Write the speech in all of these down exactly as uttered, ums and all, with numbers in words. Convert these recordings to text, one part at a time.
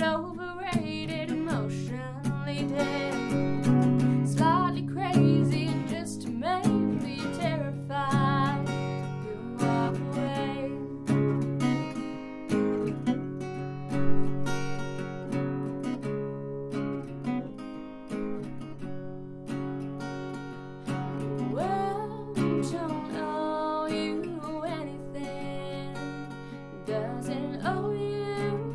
overrated, emotionally dead, slightly crazy, and just to make me terrified, you walk away. Well, don't owe you anything, doesn't owe you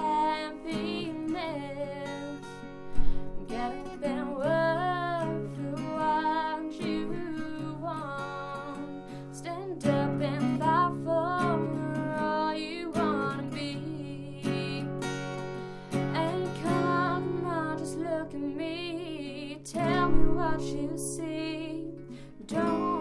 happiness. Get up and work for what you want. Stand up and fight for all you wanna be. And come on, just look at me. Tell me what you see. Don't